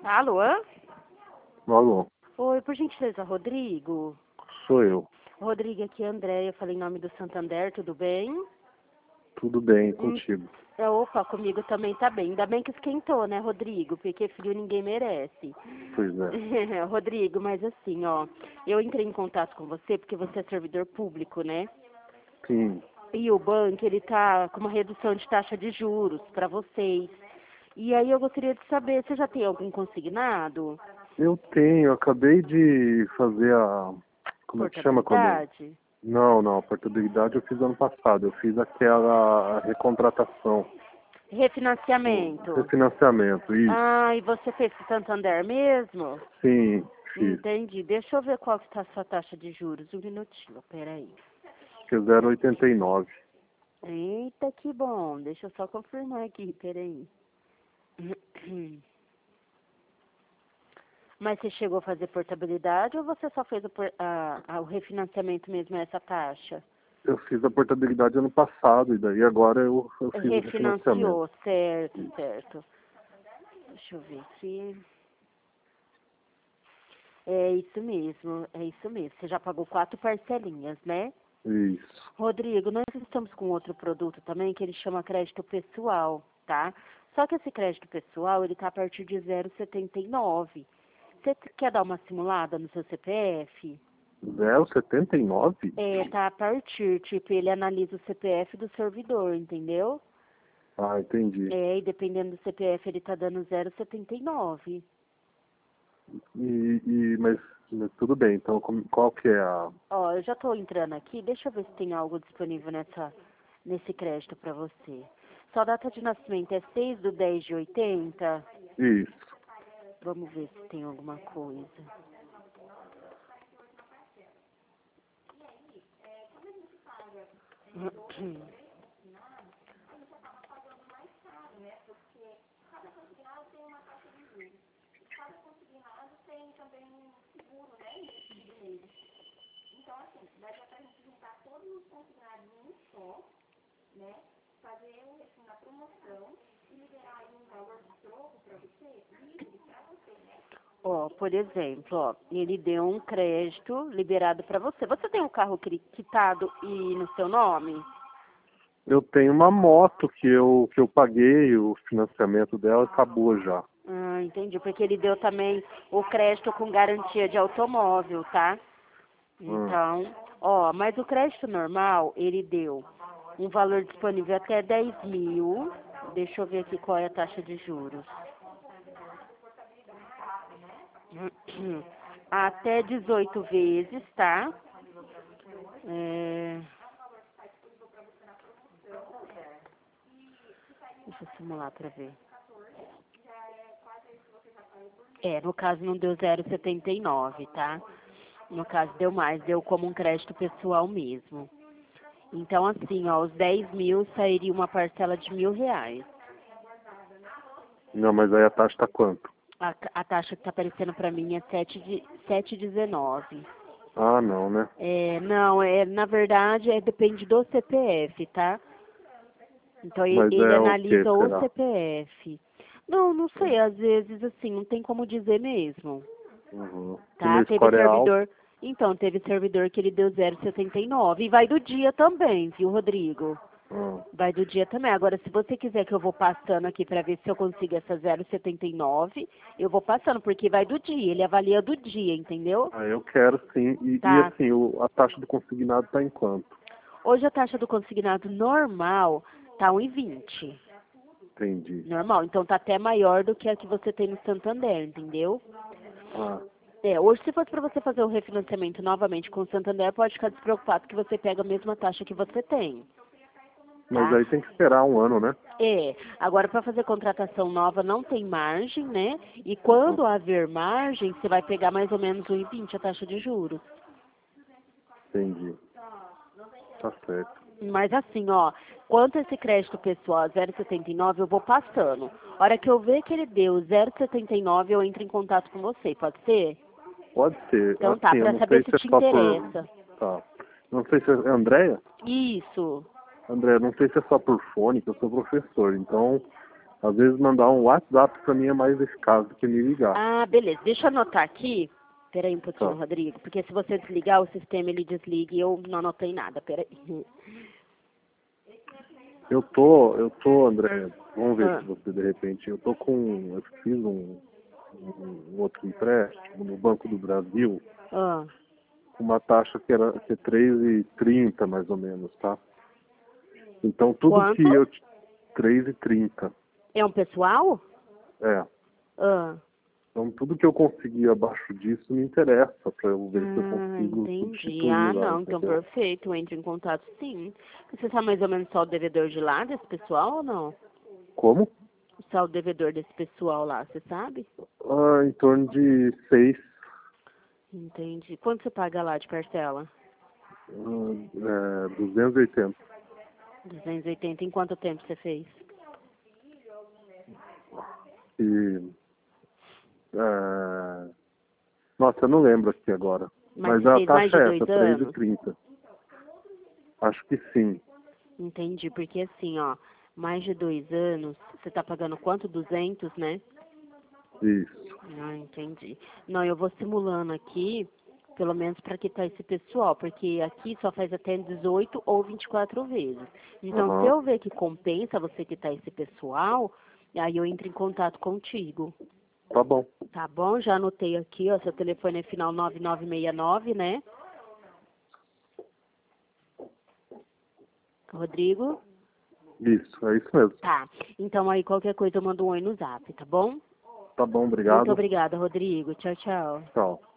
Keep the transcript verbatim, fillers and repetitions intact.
Alô? Alô, Oi, por gentileza, Rodrigo? sou eu. Rodrigo, aqui é a Andréia, falei em nome do Santander, tudo bem? Tudo bem Hum, contigo? é, opa, comigo também tá bem. Ainda bem que esquentou, né, Rodrigo? Porque frio ninguém merece. Pois é. Rodrigo, mas assim, ó, eu entrei em contato com você porque você é servidor público, né? Sim, E o banco, ele tá com uma redução de taxa de juros para vocês. E aí eu gostaria de saber, você já tem algum consignado? eu tenho, eu acabei de fazer a... Como é que chama quando... Portabilidade? Não, não, a portabilidade eu fiz ano passado. Eu fiz aquela recontratação, o Refinanciamento? refinanciamento, isso. Ah, e você fez com o Santander mesmo? Sim, fiz. Entendi. Deixa eu ver qual que está a sua taxa de juros. Um minutinho, peraí. Que é zero vírgula oitenta e nove. Eita, que bom. Deixa eu só confirmar aqui, peraí. Mas você chegou a fazer portabilidade ou você só fez o, por- a- a- o refinanciamento mesmo, essa taxa? Eu fiz a portabilidade ano passado e daí agora eu, eu fiz o refinanciamento. Refinanciou, certo, certo. Deixa eu ver aqui. É isso mesmo, é isso mesmo. Você já pagou quatro parcelinhas, né? Isso. Rodrigo, nós estamos com outro produto também que ele chama crédito pessoal, tá? Só que esse crédito pessoal, ele tá a partir de zero vírgula setenta e nove. Você t- quer dar uma simulada no seu C P F? zero vírgula setenta e nove? É, tá a partir, tipo, ele analisa o C P F do servidor, entendeu? Ah, entendi. É, e dependendo do C P F, ele tá dando zero vírgula setenta e nove. E, e, mas, mas tudo bem, então como- qual que é a... Ó, eu já tô entrando aqui, deixa eu ver se tem algo disponível nessa, nesse crédito pra você. Sua data de nascimento é seis do dez de oitenta. Isso. Vamos ver se tem alguma coisa. Ó, por exemplo, ó, ele deu um crédito liberado para você. Você tem um carro cri- quitado e no seu nome? Eu tenho uma moto que eu, que eu paguei o financiamento dela, acabou já. Ah, entendi, porque ele deu também o crédito com garantia de automóvel, tá? Hum. Então, ó, mas o crédito normal, ele deu um valor disponível até dez mil. Deixa eu ver aqui qual é a taxa de juros. Até dezoito vezes, tá? É... Deixa eu simular pra ver. É, no caso não deu zero vírgula setenta e nove, tá? No caso deu mais, deu como um crédito pessoal mesmo. Então, assim, ó, os dez mil sairia uma parcela de mil reais. Não, mas aí a taxa tá quanto? A, a taxa que tá aparecendo pra mim é sete de, sete vírgula dezenove. Ah, não, né? É, não, é, na verdade, é, depende do C P F, tá? Então, e- Mas ele é o que, analisa o será? C P F. Não, não sei, às vezes, assim, não tem como dizer mesmo. Uhum. E Tá? meu Teve score é alto? servidor, então, teve servidor que ele deu zero vírgula setenta e nove. E vai do dia também, viu, Rodrigo? Hum. Vai do dia também. Agora, se você quiser que eu vou passando aqui pra ver se eu consigo essa zero vírgula setenta e nove, eu vou passando, porque vai do dia, ele avalia do dia, entendeu? Ah, eu quero sim. E, e Tá. assim, o, a taxa do consignado tá em quanto? Hoje a taxa do consignado normal tá um e vinte. Entendi. Normal, então tá até maior do que a que você tem no Santander, entendeu? Ah, É, hoje se fosse para você fazer o refinanciamento novamente com o Santander, pode ficar despreocupado que você pega a mesma taxa que você tem, mas tá? aí tem que esperar um ano, né? É, agora para fazer contratação nova não tem margem, né? E Uhum. quando haver margem, você vai pegar mais ou menos um e vinte a taxa de juros. Entendi. Tá certo. Mas assim, ó, quanto a esse crédito pessoal zero vírgula setenta e nove, eu vou passando. A hora que eu ver que ele deu zero vírgula setenta e nove, eu entro em contato com você, pode ser? Pode ser. Então tá, Assim, eu para não saber sei se se é te só por... interessa. Tá. Não sei se é... Andréia? Isso. André, não sei se é só por fone, que eu sou professor, então Às vezes mandar um WhatsApp para mim é mais eficaz do que me ligar. Ah, beleza. Deixa eu anotar aqui. Peraí um pouquinho, Tá. Rodrigo. Porque se você desligar, o sistema ele desliga e eu não anotei nada. Peraí. Eu tô, eu tô, André, vamos ver Ah. se você de repente, eu tô com, eu fiz um, um outro empréstimo no Banco do Brasil, Ah. com uma taxa que era que é três e trinta mais ou menos, tá? Então tudo Quanto? que eu três e trinta. É um pessoal? É. Ah. Então tudo que eu conseguir abaixo disso me interessa para eu ver se eu Ah, consigo entendi. substituir Ah, lá, não, então entendeu? perfeito. Entre em contato sim. Você sabe mais ou menos só o devedor de lá desse pessoal ou não? Como? Só o devedor desse pessoal lá, você sabe? Ah, em torno de seis, Entendi. Quanto você paga lá de parcela? ah, é, duzentos e oitenta. duzentos e oitenta. Em quanto tempo você fez? E, é, nossa, eu não lembro aqui agora. Mas Mas você a fez mais taxa de é dois essa, três e anos? trinta. Acho que sim. Entendi, porque assim, ó, mais de dois anos, você tá pagando quanto? duzentos, né? Isso. Ah, entendi. Não, eu vou simulando aqui, pelo menos para quitar esse pessoal, porque aqui só faz até dezoito ou vinte e quatro vezes. Então, se Aham. eu ver que compensa você quitar esse pessoal, aí eu entro em contato contigo. Tá bom. Tá bom? Já anotei aqui, ó, seu telefone é final nove nove seis nove, né? Rodrigo? Isso, é isso mesmo. Tá. Então aí qualquer coisa eu mando um oi no zap, tá bom? Tá bom, Muito obrigado. obrigada, Rodrigo. Tchau, tchau. Tchau.